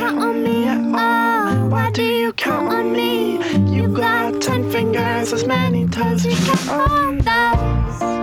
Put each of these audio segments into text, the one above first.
count on me at all? Why do you count on me? You got 10 fingers, as many toes, you count on those.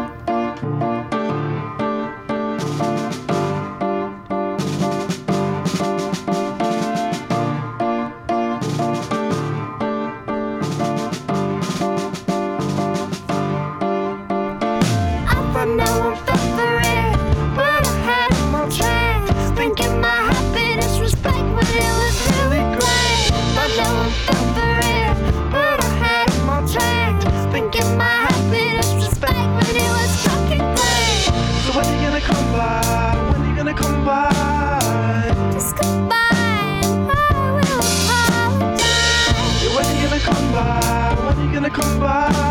Now I'm favorite, but I had him on track, thinking my happiness was fake, but it was really great. I know I'm favorite, but I had him on track, thinking my happiness was fake, but it was fucking great. So when are you gonna come by? When are you gonna come by? Just come by and I will apologize. When are you gonna come by? When are you gonna come by?